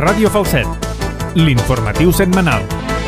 Ràdio Falset, l'informatiu setmanal.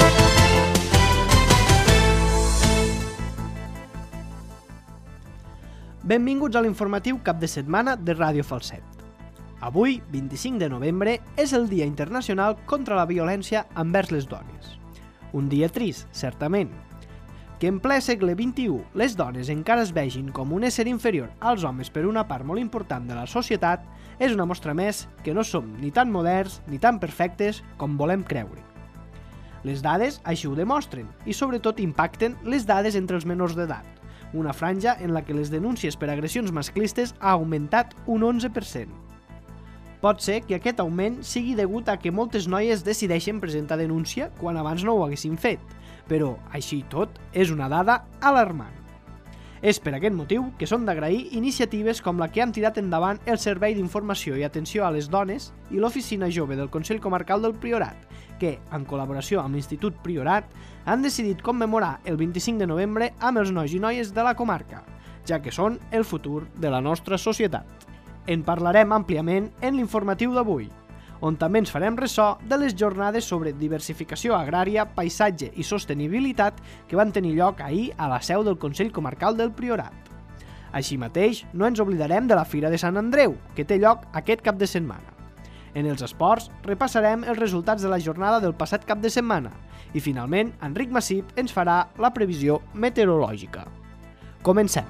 Benvinguts a l'informatiu cap de setmana de Ràdio Falset. Avui, 25 de novembre, és el Dia Internacional contra la Violència envers les dones. Un dia trist, certament. Que en ple segle XXI les dones encara es vegin com un ésser inferior als homes per una part molt important de la societat és una mostra més que no som ni tan moderns ni tan perfectes com volem creure. Les dades així ho demostren i sobretot impacten les dades entre els menors d'edat, una franja en la que les denúncies per agressions masclistes ha augmentat un 11%. Pot ser que aquest augment sigui degut a que moltes noies decideixen presentar denúncia quan abans no ho haguessin fet, però, així i tot, és una dada alarmant. És per aquest motiu que són d'agrair iniciatives com la que han tirat endavant el Servei d'Informació i Atenció a les Dones i l'Oficina Jove del Consell Comarcal del Priorat, que, en col·laboració amb l'Institut Priorat, han decidit commemorar el 25 de novembre amb els nois i noies de la comarca, ja que són el futur de la nostra societat. En parlarem àmpliament en l'informatiu d'avui, on també ens farem ressò de les jornades sobre diversificació agrària, paisatge i sostenibilitat que van tenir lloc ahir a la seu del Consell Comarcal del Priorat. Així mateix, no ens oblidarem de la Fira de Sant Andreu, que té lloc aquest cap de setmana. En els esports, repassarem els resultats de la jornada del passat cap de setmana i, finalment, Enric Massip ens farà la previsió meteorològica. Comencem!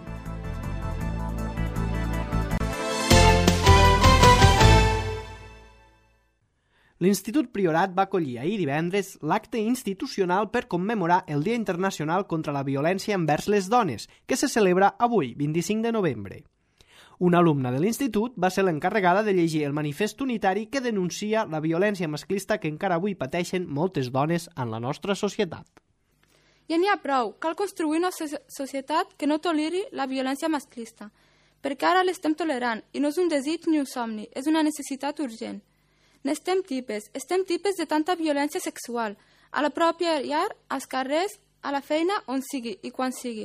L'Institut Priorat va acollir ahir divendres l'acte institucional per commemorar el Dia Internacional contra la Violència envers les Dones, que se celebra avui, 25 de novembre. Una alumna de l'institut va ser l'encarregada de llegir el manifest unitari que denuncia la violència masclista que encara avui pateixen moltes dones en la nostra societat. Ja n'hi ha prou, cal construir una societat que no toleri la violència masclista, perquè ara l'estem tolerant i no és un desig ni un somni, és una necessitat urgent. Estem tipes de tanta violència sexual, a la pròpia llar, als carrers, a la feina, on sigui i quan sigui,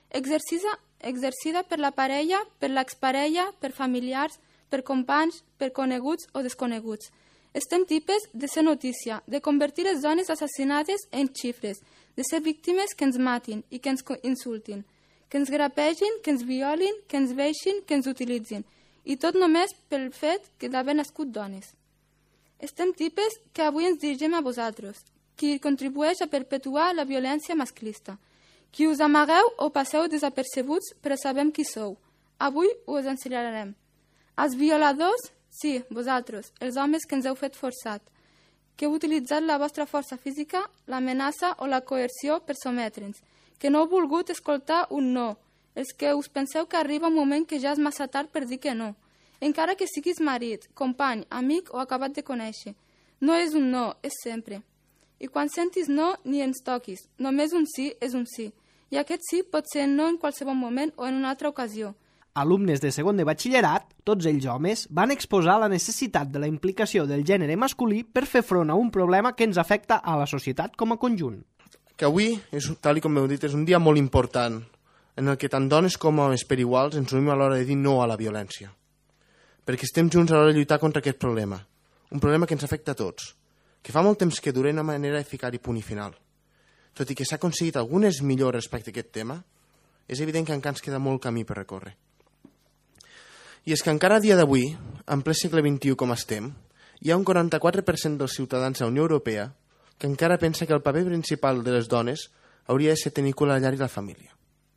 exercida per la parella, per l'exparella, per familiars, per companys, per coneguts o desconeguts. Estem tipes de ser notícia, de convertir les dones assassinades en xifres, de ser víctimes que ens matin i que ens insultin, que ens grapegin, que ens violin, que ens veixin, que ens utilitzin, i tot només pel fet d'haver nascut dones. Estem tipes que avui ens dirigim a vosaltres, qui contribueix a perpetuar la violència masclista, qui us amagueu o passeu desapercebuts però sabem qui sou. Avui us ensenyarem. Els violadors, sí, vosaltres, els homes que ens heu fet forçat, que heu utilitzat la vostra força física, l'amenaça o la coerció per sometre'ns, que no heu volgut escoltar un no, els que us penseu que arriba un moment que ja és massa tard per dir que no, encara que siguis marit, company, amic o acabat de conèixer. No és un no, és sempre. I quan sentis no, ni ens toquis. Només un sí és un sí. I aquest sí pot ser no en qualsevol moment o en una altra ocasió. Alumnes de segon de batxillerat, tots ells homes, van exposar la necessitat de la implicació del gènere masculí per fer front a un problema que ens afecta a la societat com a conjunt. Que avui, tal com heu dit, és un dia molt important, en el que tant dones com homes per iguals ens unim a l'hora de dir no a la violència. Perquè estem junts a l'hora de lluitar contra aquest problema, un problema que ens afecta a tots, que fa molt temps que dura una manera de ficar-hi punt i final. Tot i que s'ha aconseguit algunes millores respecte a aquest tema, és evident que encara ens queda molt camí per recórrer. I és que encara a dia d'avui, en ple segle XXI com estem, hi ha un 44% dels ciutadans de la Unió Europea que encara pensa que el paper principal de les dones hauria de ser tenir cura a la llar i la família.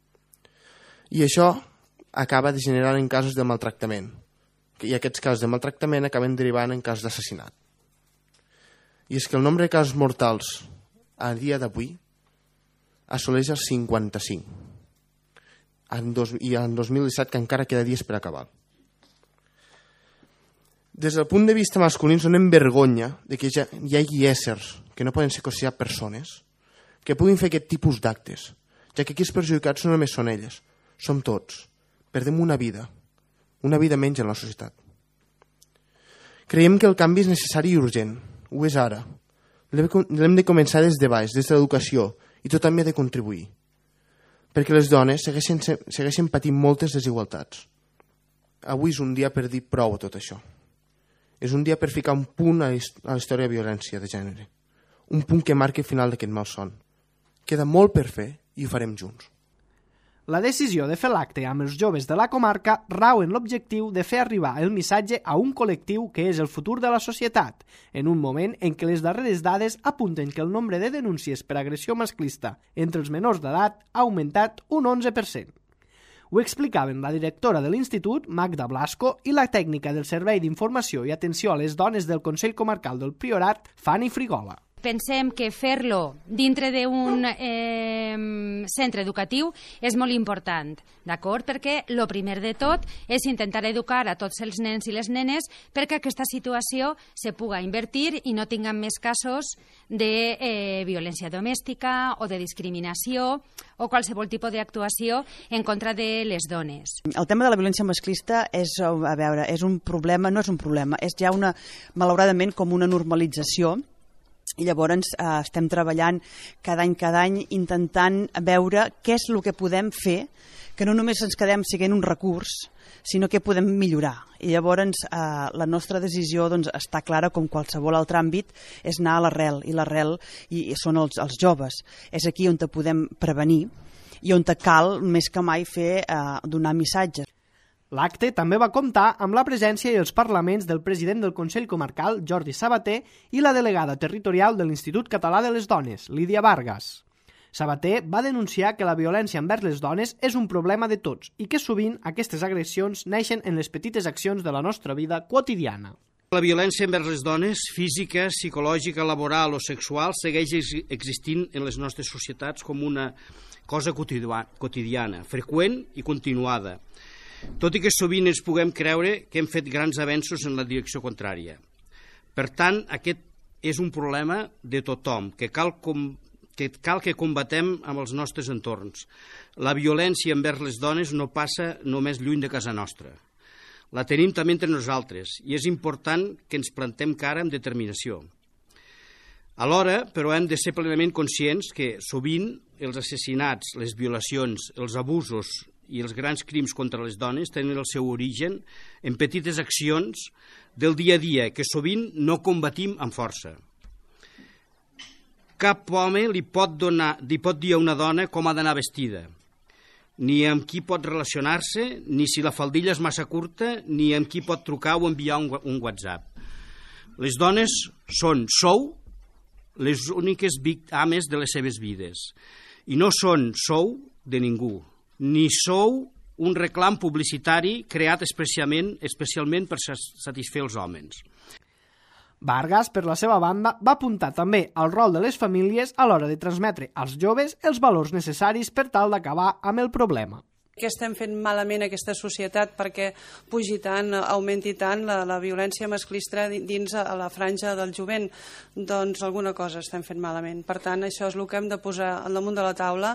I això acaba degenerant en casos de maltractament, i aquests casos de maltractament acaben derivant en casos d'assassinat. I és que el nombre de casos mortals a dia d'avui assoleix els 55. I en 2017 que encara queda dies per acabar. Des del punt de vista masculí ens donem vergonya de que hi hagi éssers que no poden ser considerats persones que puguin fer aquest tipus d'actes, ja que aquí els perjudicats no només són elles, som tots. Perdem una vida menys en la societat. Creiem que el canvi és necessari i urgent. Ho és ara. L'hem de començar des de baix, des de l'educació, i tot també ha de contribuir. Perquè les dones segueixen patint moltes desigualtats. Avui és un dia per dir prou a tot això. És un dia per ficar un punt a la història de violència de gènere. Un punt que marqui el final d'aquest malson. Queda molt per fer i ho farem junts. La decisió de fer l'acte amb els joves de la comarca rau en l'objectiu de fer arribar el missatge a un col·lectiu que és el futur de la societat, en un moment en què les darreres dades apunten que el nombre de denúncies per agressió masclista entre els menors d'edat ha augmentat un 11%. Ho explicaven la directora de l'Institut, Magda Blasco, i la tècnica del Servei d'Informació i Atenció a les Dones del Consell Comarcal del Priorat, Fanny Frigola. Pensem que fer-lo dintre d'un centre educatiu és molt important, d'acord? Perquè el primer de tot és intentar educar a tots els nens i les nenes perquè aquesta situació se puga invertir i no tinguem més casos de violència domèstica o de discriminació o qualsevol tipus d'actuació en contra de les dones. El tema de la violència masclista és un problema, no és un problema, és ja malauradament com una normalització. I llavors estem treballant cada any intentant veure què és el que podem fer, que no només ens quedem sent un recurs, sinó que podem millorar. I llavors la nostra decisió està clara, com qualsevol altre àmbit, és anar a l'arrel, i l'arrel són els joves. És aquí on podem prevenir i on cal més que mai donar missatges. L'acte també va comptar amb la presència i els parlaments del president del Consell Comarcal, Jordi Sabater, i la delegada territorial de l'Institut Català de les Dones, Lídia Vargas. Sabater va denunciar que la violència envers les dones és un problema de tots i que sovint aquestes agressions neixen en les petites accions de la nostra vida quotidiana. La violència envers les dones, física, psicològica, laboral o sexual, segueix existint en les nostres societats com una cosa quotidiana, freqüent i continuada, tot i que sovint ens puguem creure que hem fet grans avenços en la direcció contrària. Per tant, aquest és un problema de tothom, que cal que combatem amb els nostres entorns. La violència envers les dones no passa només lluny de casa nostra. La tenim també entre nosaltres i és important que ens plantem cara amb determinació. Alhora, però, hem de ser plenament conscients que sovint els assassinats, les violacions, els abusos i els grans crims contra les dones tenen el seu origen en petites accions del dia a dia que sovint no combatim amb força. Cap home li pot dir a una dona com ha d'anar vestida, ni amb qui pot relacionar-se, ni si la faldilla és massa curta, ni amb qui pot trucar o enviar un WhatsApp. Les dones sou les úniques víctimes de les seves vides i no sou de ningú, ni sou un reclam publicitari creat especialment per satisfer els homes. Vargas, per la seva banda, va apuntar també al rol de les famílies a l'hora de transmetre als joves els valors necessaris per tal d'acabar amb el problema. Què estem fent malament a aquesta societat perquè pugi tant, augmenti tant la violència masclista dins a la franja del jovent? Doncs alguna cosa estem fent malament. Per tant, això és el que hem de posar al damunt de la taula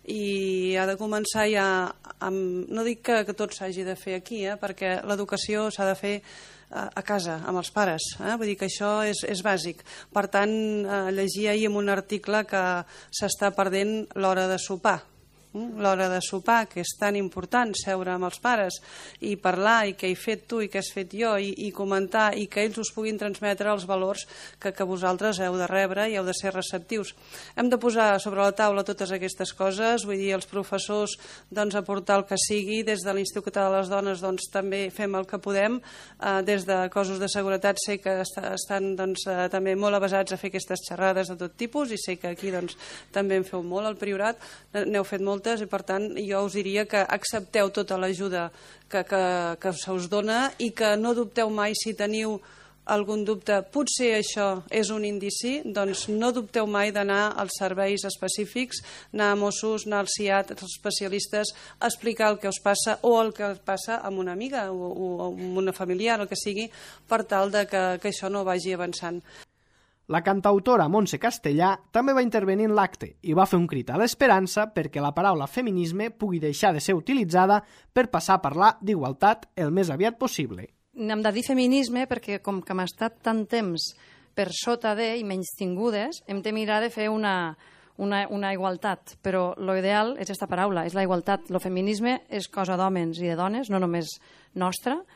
i ha de començar ja amb... No dic que tot s'hagi de fer aquí, perquè l'educació s'ha de fer a casa, amb els pares. Vull dir que això és bàsic. Per tant, llegia ahir en un article que s'està perdent l'hora de sopar. L'hora de sopar, que és tan important, seure amb els pares i parlar i què he fet tu i què has fet jo i comentar i que ells us puguin transmetre els valors que vosaltres heu de rebre i heu de ser receptius. Hem de posar sobre la taula totes aquestes coses, vull dir, els professors aportar el que sigui, des de l'Institut Català de les Dones també fem el que podem, des de cossos de seguretat sé que estan també molt avesats a fer aquestes xerrades de tot tipus i sé que aquí també en feu molt, al Priorat n'heu fet molt i per tant jo us diria que accepteu tota l'ajuda que se us dona i que no dubteu mai si teniu algun dubte, potser això és un indici, doncs no dubteu mai d'anar als serveis específics, anar a Mossos, anar al CIAT, als especialistes, a explicar el que us passa o el que passa amb una amiga o amb una familiar, el que sigui, per tal que això no vagi avançant. La cantautora Montse Castellà també va intervenir en l'acte i va fer un crit a l'esperança perquè la paraula feminisme pugui deixar de ser utilitzada per passar a parlar d'igualtat el més aviat possible. Hem de dir feminisme perquè com que hem estat tant temps per sota i menystingudes, hem de mirar de fer una igualtat, però l'ideal és aquesta paraula, és la igualtat. El feminisme és cosa d'homes i de dones, no només nostra,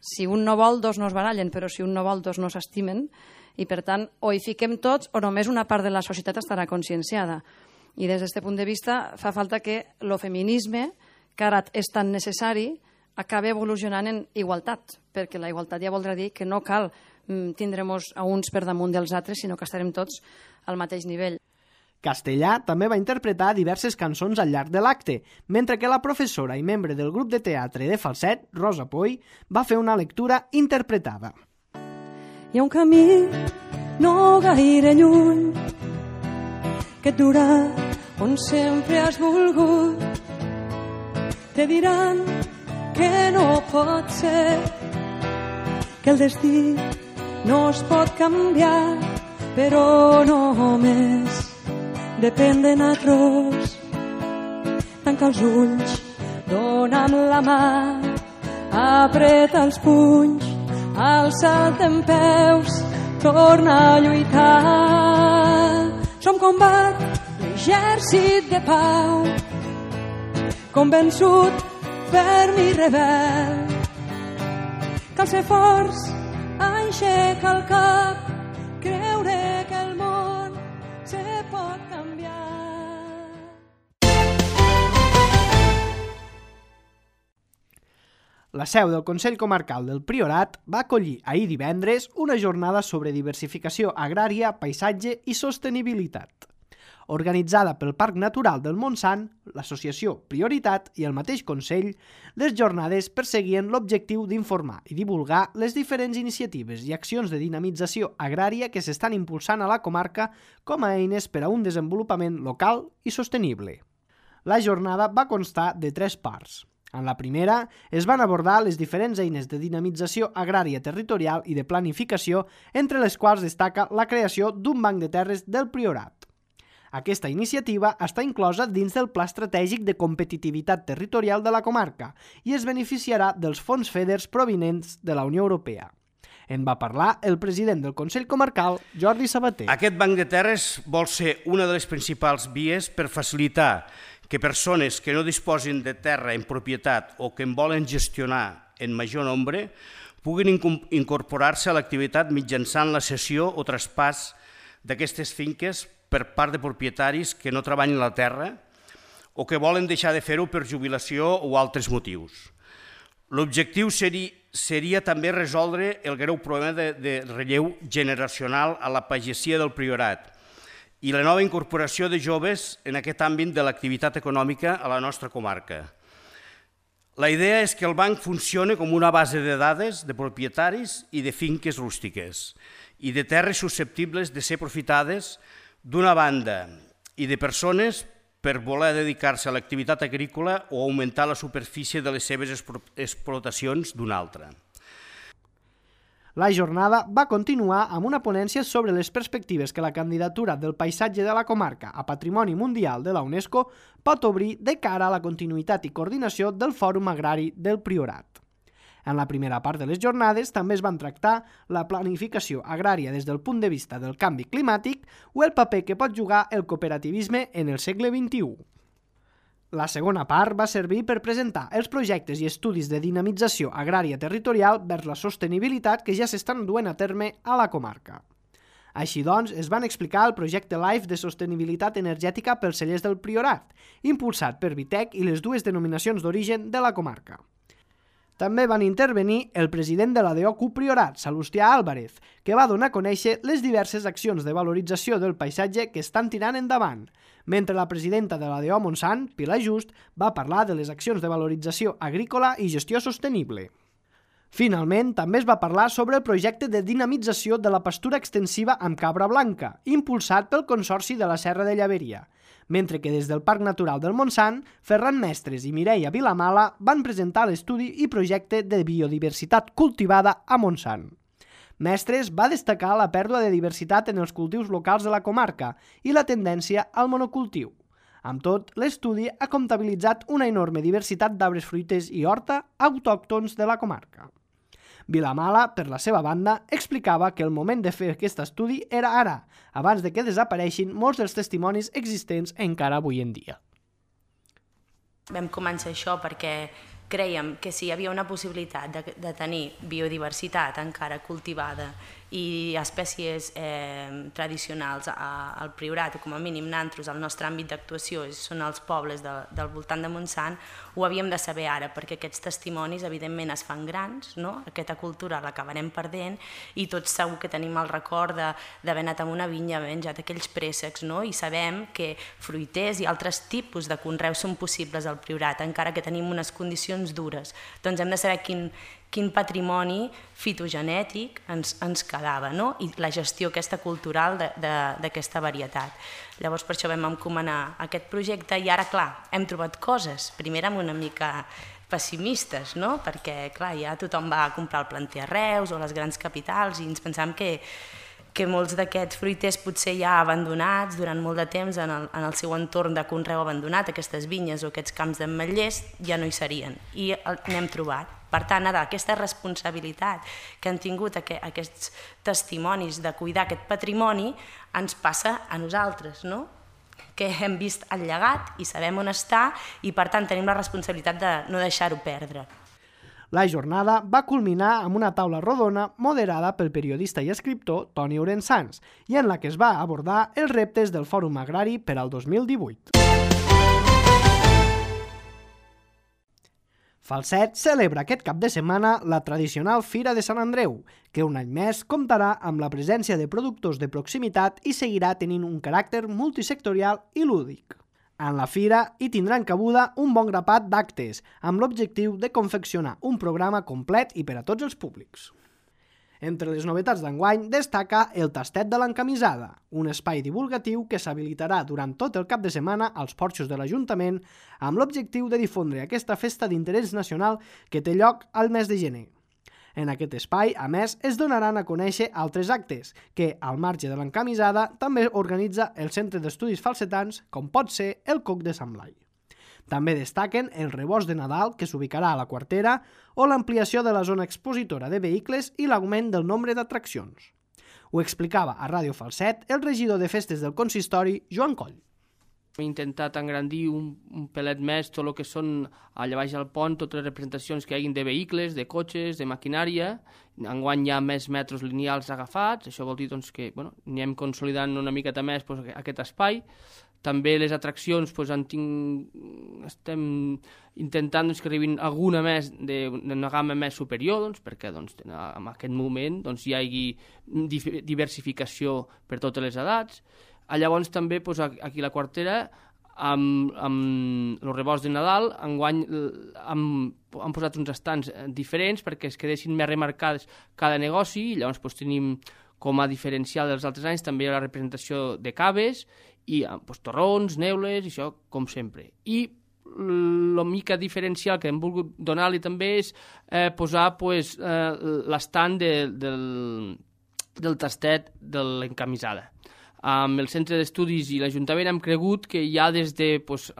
Si un no vol, dos no es barallen, però si un no vol, dos no s'estimen, i per tant, o hi fiquem tots o només una part de la societat estarà conscienciada. I des d'aquest punt de vista fa falta que el feminisme, que ara és tan necessari, acabi evolucionant en igualtat, perquè la igualtat ja voldrà dir que no cal tindrem-nos a uns per damunt dels altres, sinó que estarem tots al mateix nivell. Castellà també va interpretar diverses cançons al llarg de l'acte, mentre que la professora i membre del grup de teatre de falset, Rosa Poy, va fer una lectura interpretada. Hi ha un camí no gaire lluny que et durà on sempre has volgut. Te diran que no pot ser, que el destí no es pot canviar, però només depèn de nosaltres. Tanca els ulls, dona'm la mà, apreta els punys, alça't en peus, torna a lluitar. Som combat, l'exèrcit de pau, convençut, ferm i rebel. Cal ser forts, aixecar el cap, creure que el món se pot canviar. La seu del Consell Comarcal del Priorat va acollir ahir divendres una jornada sobre diversificació agrària, paisatge i sostenibilitat. Organitzada pel Parc Natural del Montsant, l'associació Prioritat i el mateix Consell, les jornades perseguien l'objectiu d'informar i divulgar les diferents iniciatives i accions de dinamització agrària que s'estan impulsant a la comarca com a eines per a un desenvolupament local i sostenible. La jornada va constar de 3 parts. En la primera, es van abordar les diferents eines de dinamització agrària territorial i de planificació, entre les quals destaca la creació d'un banc de terres del Priorat. Aquesta iniciativa està inclosa dins del Pla Estratègic de Competitivitat Territorial de la comarca i es beneficiarà dels fons FEDER provinents de la Unió Europea. En va parlar el president del Consell Comarcal, Jordi Sabater. Aquest banc de terres vol ser una de les principals vies per facilitar que persones que no disposin de terra en propietat o que en volen gestionar en major nombre puguin incorporar-se a l'activitat mitjançant la cessió o traspàs d'aquestes finques per part de propietaris que no treballen la terra o que volen deixar de fer-ho per jubilació o altres motius. L'objectiu seria també resoldre el greu problema de relleu generacional a la pagesia del Priorat i la nova incorporació de joves en aquest àmbit de l'activitat econòmica a la nostra comarca. La idea és que el banc funcioni com una base de dades de propietaris i de finques rústiques i de terres susceptibles de ser aprofitades d'una banda i de persones per voler dedicar-se a l'activitat agrícola o augmentar la superfície de les seves explotacions d'una altra. La jornada va continuar amb una ponència sobre les perspectives que la candidatura del paisatge de la comarca a Patrimoni Mundial de la UNESCO pot obrir de cara a la continuïtat i coordinació del Fòrum Agrari del Priorat. En la primera part de les jornades també es van tractar la planificació agrària des del punt de vista del canvi climàtic o el paper que pot jugar el cooperativisme en el segle XXI. La segona part va servir per presentar els projectes i estudis de dinamització agrària territorial vers la sostenibilitat que ja s'estan duent a terme a la comarca. Així doncs, es van explicar el projecte LIFE de sostenibilitat energètica pels cellers del Priorat, impulsat per Vitec i les dues denominacions d'origen de la comarca. També van intervenir el president de la DOCU Priorat, Salustià Álvarez, que va donar a conèixer les diverses accions de valorització del paisatge que estan tirant endavant, mentre la presidenta de la DO Montsant, Pilar Just, va parlar de les accions de valorització agrícola i gestió sostenible. Finalment, també es va parlar sobre el projecte de dinamització de la pastura extensiva amb cabra blanca, impulsat pel Consorci de la Serra de Llaveria, mentre que des del Parc Natural del Montsant, Ferran Mestres i Mireia Vilamala van presentar l'estudi i projecte de biodiversitat cultivada a Montsant. Mestres va destacar la pèrdua de diversitat en els cultius locals de la comarca i la tendència al monocultiu. Amb tot, l'estudi ha comptabilitzat una enorme diversitat d'arbres fruiters i horta autòctons de la comarca. Vilamala, per la seva banda, explicava que el moment de fer aquest estudi era ara, abans de que desapareixin molts dels testimonis existents encara avui en dia. Vam començar això perquè crèiem que si hi havia una possibilitat de tenir biodiversitat encara cultivada i espècies tradicionals al Priorat, o com a mínim nosaltres, el nostre àmbit d'actuació són els pobles del voltant de Montsant, ho havíem de saber ara, perquè aquests testimonis evidentment es fan grans, no? Aquesta cultura l'acabarem perdent i tots segur que tenim el record d'haver anat a una vinya, haver menjat aquells préssecs, no? I sabem que fruiters i altres tipus de conreus són possibles al Priorat, encara que tenim unes condicions dures. Doncs hem de saber quin patrimoni fitogenètic ens quedava, no? I la gestió aquesta cultural d'aquesta varietat. Llavors per això vam encomanar aquest projecte i ara, clar, hem trobat coses. Primer érem una mica pessimistes, no? Perquè, clar, ja tothom va comprar el planter a Reus o les grans capitals i ens pensàvem que molts d'aquests fruiters potser ja abandonats durant molt de temps en el seu entorn de conreu abandonat, aquestes vinyes o aquests camps d'ametllers, ja no hi serien. I n'hem trobat. Per tant, aquesta responsabilitat que han tingut aquests testimonis de cuidar aquest patrimoni ens passa a nosaltres, no? Que hem vist el llegat i sabem on està i, per tant, tenim la responsabilitat de no deixar-ho perdre. La jornada va culminar amb una taula rodona moderada pel periodista i escriptor Toni Orensanz i en la que es va abordar els reptes del Fòrum Agrari per al 2018. Falset celebra aquest cap de setmana la tradicional Fira de Sant Andreu, que un any més comptarà amb la presència de productors de proximitat i seguirà tenint un caràcter multisectorial i lúdic. En la fira hi tindran cabuda un bon grapat d'actes, amb l'objectiu de confeccionar un programa complet i per a tots els públics. Entre les novetats d'enguany destaca el Tastet de l'Encamisada, un espai divulgatiu que s'habilitarà durant tot el cap de setmana als porxos de l'Ajuntament amb l'objectiu de difondre aquesta festa d'interès nacional que té lloc al mes de gener. En aquest espai, a més, es donaran a conèixer altres actes que, al marge de l'Encamisada, també organitza el Centre d'Estudis Falsetans, com pot ser el Coc de Sant Blai. També destaquen el rebost de Nadal, que s'ubicarà a la Quartera, o l'ampliació de la zona expositora de vehicles i l'augment del nombre d'atraccions. Ho explicava a Ràdio Falset el regidor de festes del consistori, Joan Coll. He intentat engrandir un pelet més tot el que són allà baix al pont, totes les representacions que hi hagin de vehicles, de cotxes, de maquinària. Enguany hi ha més metros lineals agafats, això vol dir doncs, que anem consolidant una miqueta més aquest espai. També les atraccions estem intentant que arribin alguna més d'una gamma més superior, perquè en aquest moment hi hagi diversificació per totes les edats. Llavors també aquí a la Quartera, amb el rebost de Nadal, enguany han posat uns estants diferents perquè es quedessin més remarcades cada negoci, i llavors tenim com a diferencial dels altres anys també la representació de caves i torrons, neules, i això com sempre. I la mica diferencial que hem volgut donar-li també és posar l'estant del tastet de l'Encamisada. Amb el Centre d'Estudis i l'Ajuntament hem cregut que ja des de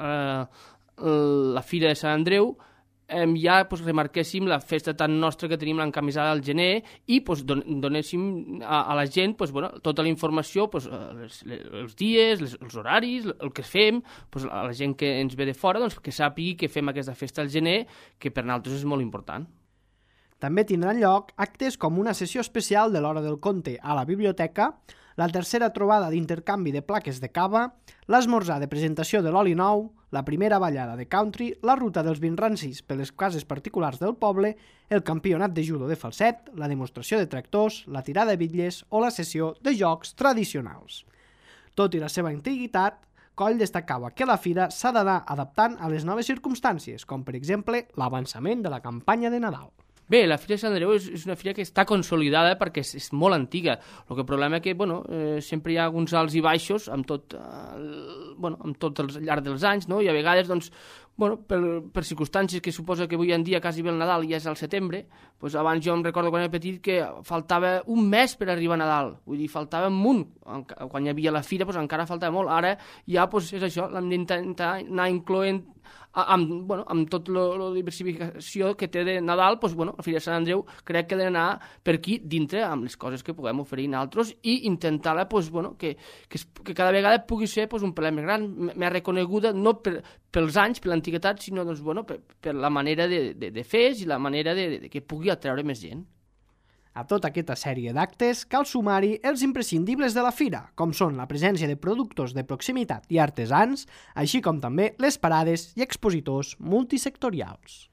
la Fira de Sant Andreu ja remarquéssim la festa tan nostra que tenim l'Encamisada al gener i donéssim a la gent tota la informació, els dies, els horaris, el que fem, a la gent que ens ve de fora que sàpigui que fem aquesta festa al gener, que per nosaltres és molt important. També tindran lloc actes com una sessió especial de l'Hora del Conte a la biblioteca, la tercera trobada d'intercanvi de plaques de cava, l'esmorzar de presentació de l'oli nou, la primera ballada de country, la ruta dels vins rancis per les cases particulars del poble, el campionat de judo de falset, la demostració de tractors, la tirada de bitlles o la sessió de jocs tradicionals. Tot i la seva antiguitat, Coll destacava que la fira s'ha d'anar adaptant a les noves circumstàncies, com per exemple l'avançament de la campanya de Nadal. Bé, la Fira de Sant Andreu és una fira que està consolidada perquè és molt antiga. El problema és que sempre hi ha alguns alts i baixos amb tot al llarg dels anys, i a vegades per circumstàncies que suposa que avui en dia quasi bé el Nadal ja és al setembre, abans jo em recordo quan era petit que faltava un mes per arribar a Nadal, vull dir, faltava un munt. Quan hi havia la fira encara faltava molt. Ara ja és això, l'hem d'intentar anar incloent amb tota la diversificació que té de Nadal, la Fira de Sant Andreu crec que ha d'anar per aquí dintre amb les coses que puguem oferir nosaltres i intentar-la que cada vegada pugui ser un pelet més gran, més reconeguda, no per pels anys, per l'antiguitat, sinó doncs, bueno, per la manera de fer i la manera de que pugui atreure més gent. A tota aquesta sèrie d'actes cal sumar-hi els imprescindibles de la fira, com són la presència de productors de proximitat i artesans, així com també les parades i expositors multisectorials.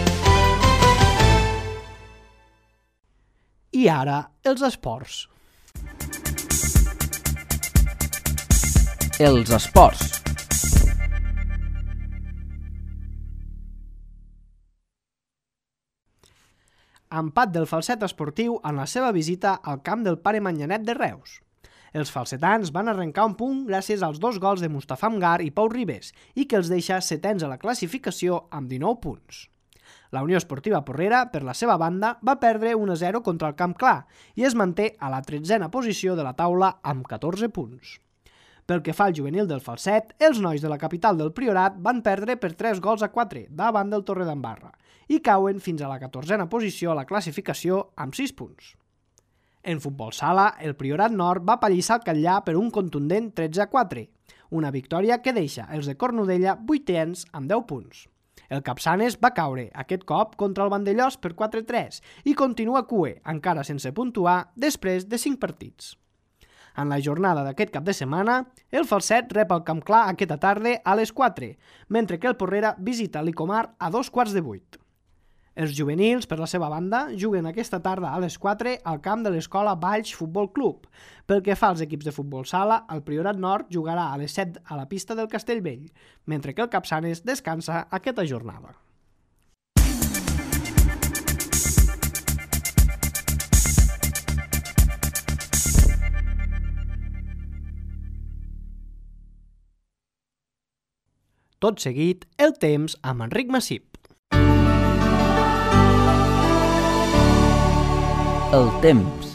I ara, els esports. Els esports. Empat del Falset esportiu en la seva visita al camp del Pare Manyanet de Reus. Els falsetans van arrencar un punt gràcies als 2 gols de Mustafa Amgar i Pau Ribes i que els deixa setens a la classificació amb 19 punts. La Unió Esportiva Porrera, per la seva banda, va perdre 1-0 contra el Camp Clar i es manté a la 13a posició de la taula amb 14 punts. Pel que fa al juvenil del Falset, els nois de la capital del Priorat van perdre per 3-4 davant del Torredembarra i cauen fins a la 14a posició a la classificació amb 6 punts. En futbol sala, el Priorat Nord va pallissar el Catllà per un contundent 13-4, una victòria que deixa els de Cornudella 8ens amb 10 punts. El Capçanes va caure aquest cop contra el Vandellós per 4-3 i continua cuer, encara sense puntuar, després de 5 partits. En la jornada d'aquest cap de setmana, el Falset rep el Camp Clar aquesta tarda a les 4, mentre que el Porrera visita l'Icomar a 7:15. Els juvenils, per la seva banda, juguen aquesta tarda a les 4 al camp de l'Escola Valls Futbol Club. Pel que fa als equips de futbol sala, el Priorat Nord jugarà a les 7 a la pista del Castellvell, mentre que el Capçanes descansa aquesta jornada. Tot seguit, el temps amb Enric Massip. El temps.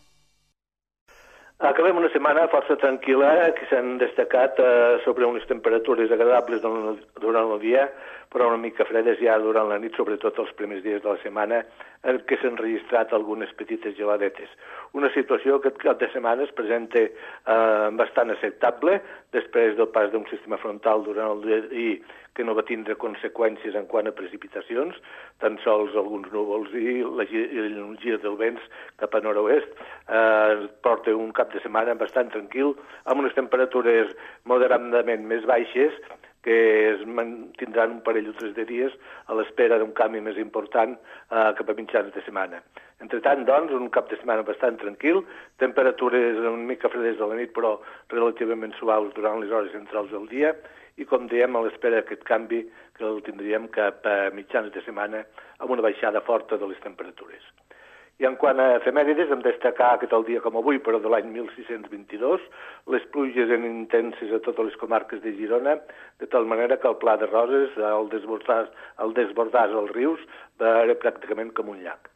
Acabem una setmana força tranquil·la, que s'han destacat sobre unes temperatures agradables durant el dia, però una mica fredes ja durant la nit, sobretot els primers dies de la setmana, en què s'han registrat algunes petites geladetes. Una situació que aquest cap de setmana es presenta bastant acceptable, després del pas d'un sistema frontal durant el dia i que no va tindre conseqüències en quant a precipitacions, tan sols alguns núvols i el gir del vents cap a nord-oest. Porta un cap de setmana bastant tranquil, amb unes temperatures moderadament més baixes, que es mantindran un parell o 3 de dies a l'espera d'un canvi més important cap a mitjans de setmana. Entretant, doncs, un cap de setmana bastant tranquil, temperatures una mica fredes a la nit, però relativament suaus durant les hores centrals del dia, i com dèiem, a l'espera d'aquest canvi que el tindríem cap a mitjans de setmana amb una baixada forta de les temperatures. I en quant a efemèrides, hem de destacar que tal dia com avui, però de l'any 1622, les pluges eren intenses a totes les comarques de Girona, de tal manera que el Pla de Roses, al desbordar els rius, era pràcticament com un llac.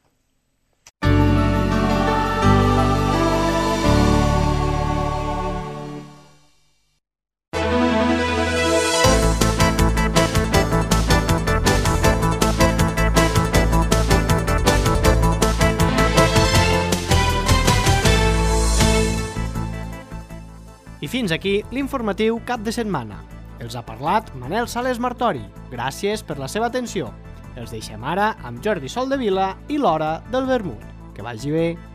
I fins aquí l'informatiu cap de setmana. Els ha parlat Manel Sales Martori. Gràcies per la seva atenció. Els deixem ara amb Jordi Soldevila i l'Hora del Vermut. Que vagi bé.